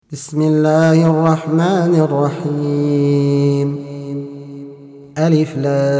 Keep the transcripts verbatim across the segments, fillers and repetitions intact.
بسم الله الرحمن الرحيم. ألف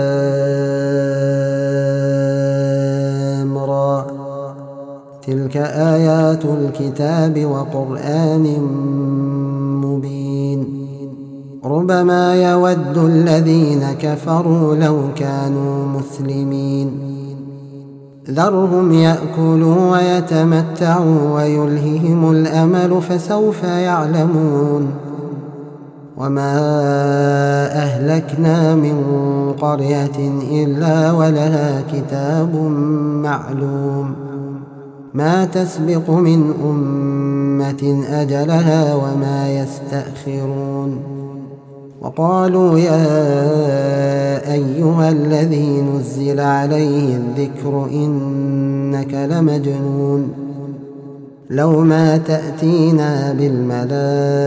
لام را. تلك آيات الكتاب وقرآن مبين. ربما يود الذين كفروا لو كانوا مسلمين. ذرهم يأكلوا ويتمتعوا ويلههم الأمل فسوف يعلمون. وما أهلكنا من قرية إلا ولها كتاب معلوم ما تسبق من أمة أجلها وما يستأخرون. وقالوا يا أيها الذي نزل عليه الذكر إنك لمجنون لو ما تأتينا بالملائكة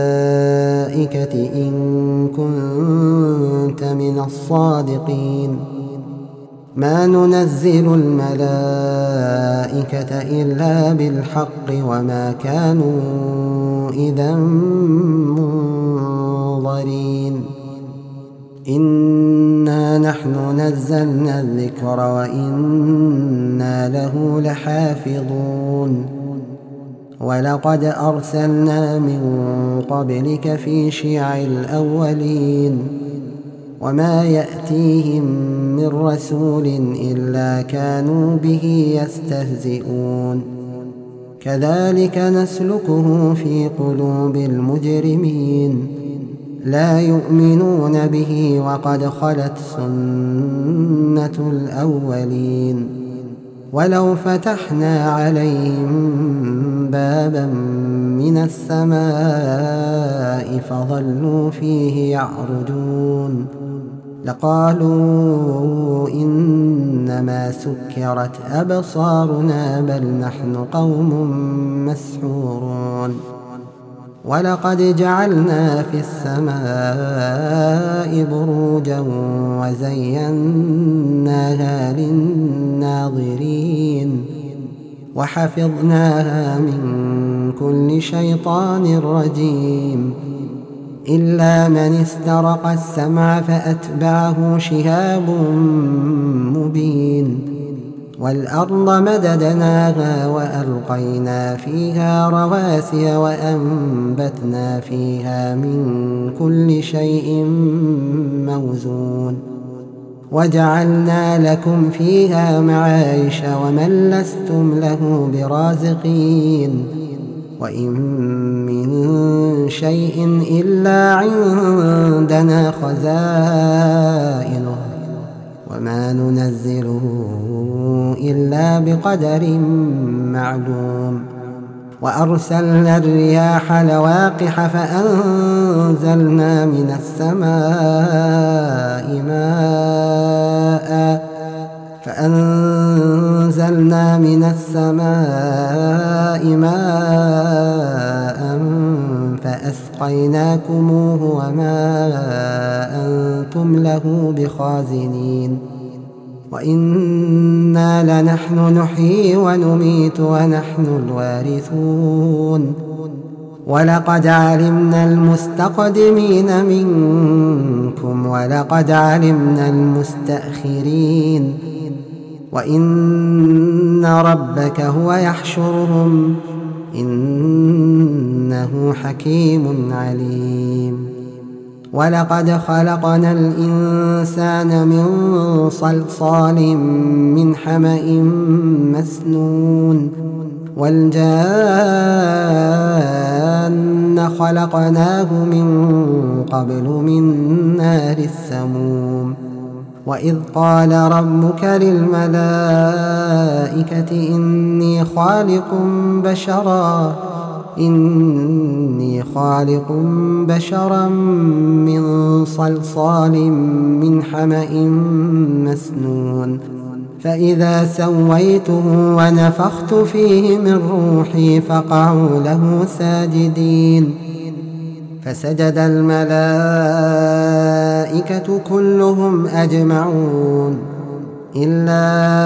إن كنت من الصادقين ما ننزل الملائكة إلا بالحق وما كانوا إذا منظرين. إنا نحن نزلنا الذكر وإنا له لحافظون. ولقد أرسلنا من قبلك في شيع الأولين وما يأتيهم من رسول إلا كانوا به يستهزئون. كذلك نسلكه في قلوب المجرمين لا يؤمنون به وقد خلت سنة الأولين. ولو فتحنا عليهم بابا من السماء فظلوا فيه يعرجون لقالوا إنما سكرت أبصارنا بل نحن قوم مسحورون. ولقد جعلنا في السماء بروجا وزيناها للناظرين وحفظناها من كل شيطان رجيم إلا من استرق السمع فأتبعه شهاب مبين. والأرض مددناها وألقينا فيها رواسي وأنبتنا فيها من كل شيء موزون وجعلنا لكم فيها معايش ومن لستم له برازقين. وإن من شيء إلا عندنا خزائنه وما ننزله إلا بقدر معلوم. وأرسلنا الرياح لواقح فأنزلنا من السماء ماء فأنزلنا من السماء ماء فأسقيناكموه وما أنتم له بخازنين. وإنا لنحن نحيي ونميت ونحن الوارثون. ولقد علمنا المستقدمين منكم ولقد علمنا المستأخرين وإن ربك هو يحشرهم إنه حكيم عليم. ولقد خلقنا الإنسان من صلصال من حمأ مسنون والجان خلقناه من قبل من نار السموم. وإذ قال ربك للملائكة إني خالق بشرا إني خالق بشرا من صلصال من حمأ مسنون فإذا سويته ونفخت فيه من روحي فقعوا له ساجدين. فسجد الملائكة كلهم أجمعون إلا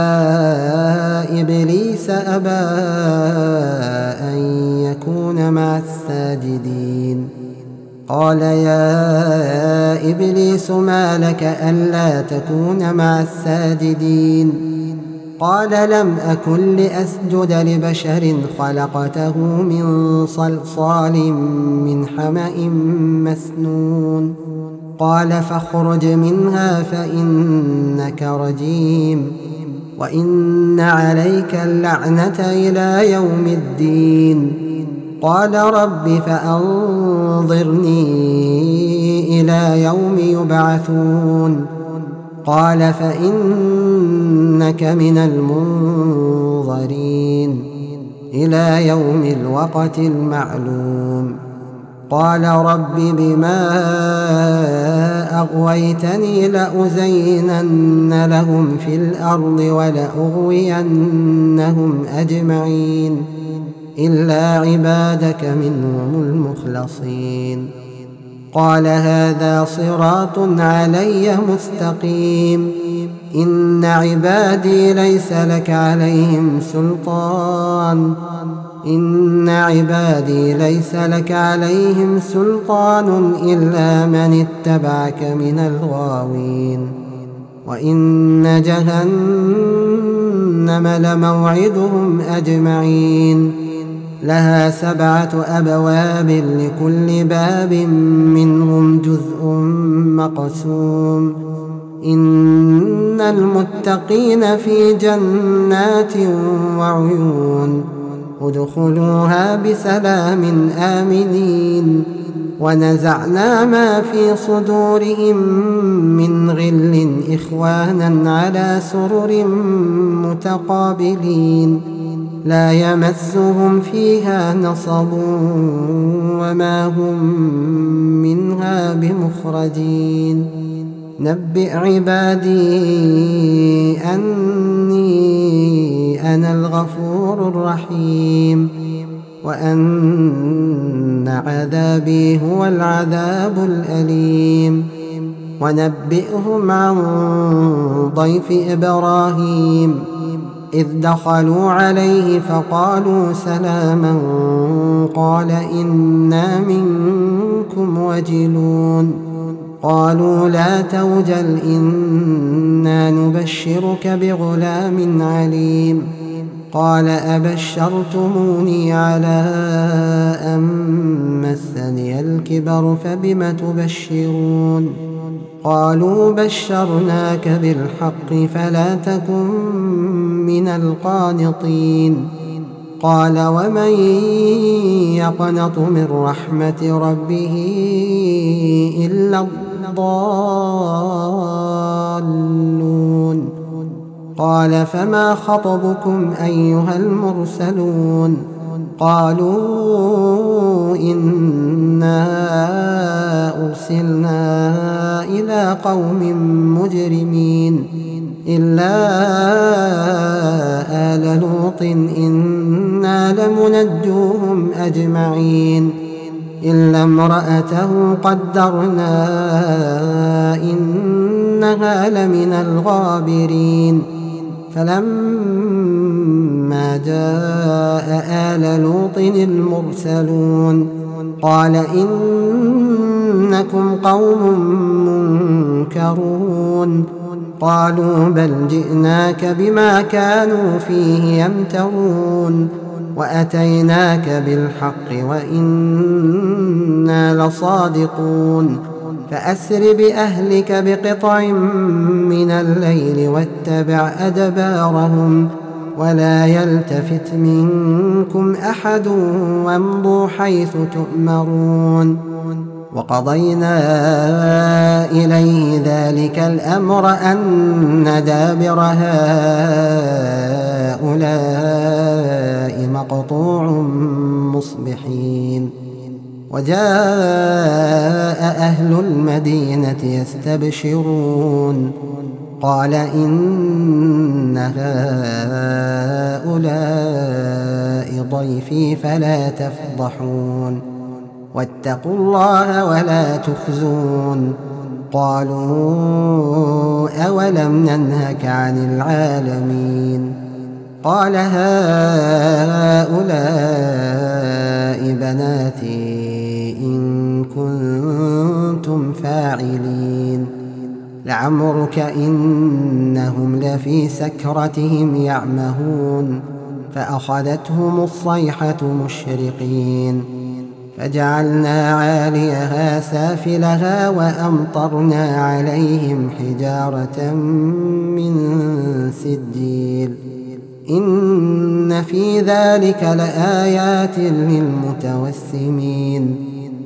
إبليس أبى أن يكون مع الساجدين. قال يا إبليس ما لك ألا تكون مع الساجدين؟ قال لم أكن لأسجد لبشر خلقته من صلصال من حمأ مسنون. قال فاخرج منها فإنك رجيم وإن عليك اللعنة إلى يوم الدين. قال رب فأنظرني إلى يوم يبعثون. قال فإنك من المنظرين إلى يوم الوقت المعلوم. قال رب بما أغويتني لأزينن لهم في الأرض ولأغوينهم أجمعين إلا عبادك منهم المخلصين. قال هذا صراط علي مستقيم. إن عبادي ليس لك عليهم سلطان إن عبادي ليس لك عليهم سلطان إلا من اتبعك من الغاوين. وإن جهنم لموعدهم أجمعين لها سبعة أبواب لكل باب منهم جزء مقسوم. إن المتقين في جنات وعيون ادخلوها بسلام آمنين. ونزعنا ما في صدورهم من غل إخوانا على سرر متقابلين لا يمسهم فيها نصب وما هم منها بمخرجين. نبئ عبادي أني أنا الغفور الرحيم وأن عذابي هو العذاب الأليم. ونبئهم عن ضيف إبراهيم إذ دخلوا عليه فقالوا سلاما قال إنا منكم وجلون. قالوا لا توجل إنا نبشرك بغلام عليم. قال أبشرتموني على أن مسني الكبر فبم تبشرون؟ قالوا بشرناك بالحق فلا تكن من القانطين. قال ومن يقنط من رحمة ربه إلا الضالون. قال فما خطبكم أيها المرسلون؟ قالوا إنا أرسلنا إلى قوم مجرمين إلا آل لوط إنا لمنجوهم أجمعين إلا امرأته قدرنا إنها لمن الغابرين. فلما جاء آل لوط المرسلون قال إنكم قوم منكرون. قالوا بل جئناك بما كانوا فيه يمترون وأتيناك بالحق وإنا لصادقون. فأسر بأهلك بقطع من الليل واتبع أدبارهم ولا يلتفت منكم أحد وامضوا حيث تؤمرون. وقضينا إليه ذلك الأمر أن دابر هؤلاء مقطوع مصبحين. وجاء أهل المدينة يستبشرون قال إن هؤلاء ضيفي فلا تفضحون واتقوا الله ولا تخزون. قالوا أولم ننهك عن العالمين قال هؤلاء بناتي إن كنتم فاعلين لعمرك إنهم لفي سكرتهم يعمهون فأخذتهم الصيحة مشرقين فجعلنا عاليها سافلها وأمطرنا عليهم حجارة من سجيل إن في ذلك لآيات للمتوسمين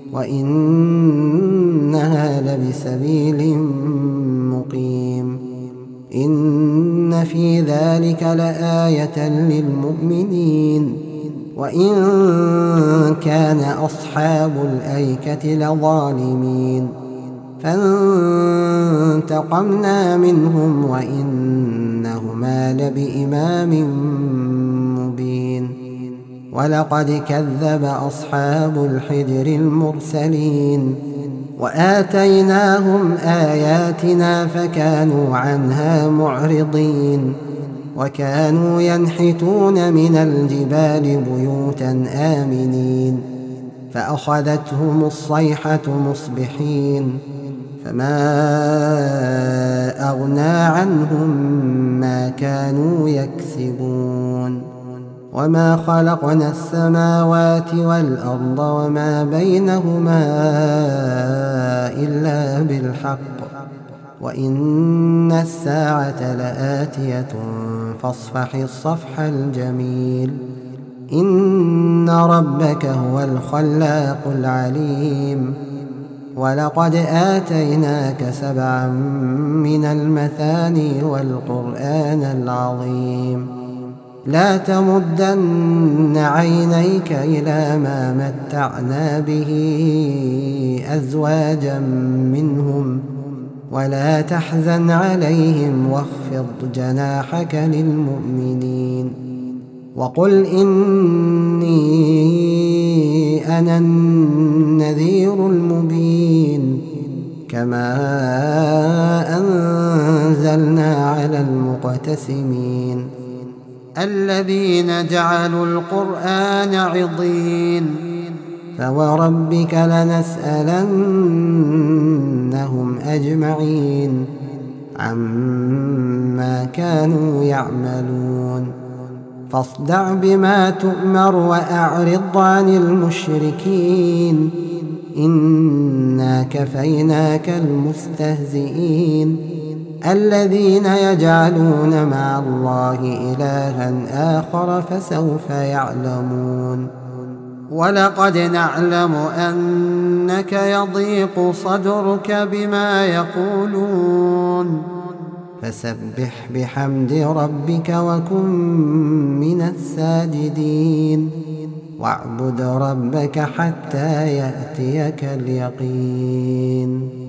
وإنها لبسبيل مقيم إن في ذلك لآية للمؤمنين وإن كان أصحاب الأيكة لظالمين فانتقمنا منهم وإنهما لبإمام مبين ولقد كذب أصحاب الحجر المرسلين وآتيناهم آياتنا فكانوا عنها معرضين وكانوا ينحتون من الجبال بيوتا آمنين فأخذتهم الصيحة مصبحين فما أغنى عنهم ما كانوا يكسبون وما خلقنا السماوات والأرض وما بينهما إلا بالحق وإن الساعة لآتية فاصفح الصفح الجميل إن ربك هو الخلاق العليم ولقد آتيناك سبعا من المثاني والقرآن العظيم لا تمدن عينيك إلى ما متعنا به أزواجا منهم ولا تحزن عليهم واخفض جناحك للمؤمنين وقل إني أنا النذير المبين كما أنزلنا على المقتسمين الذين جعلوا القرآن عضين فوربك لنسألنهم أجمعين عما كانوا يعملون فاصدع بما تؤمر وأعرض عن المشركين إنا كفيناك المستهزئين الذين يجعلون مع الله إلها آخر فسوف يعلمون ولقد نعلم أنك يضيق صدرك بما يقولون فسبح بحمد ربك وكن من الساجدين واعبد ربك حتى يأتيك اليقين.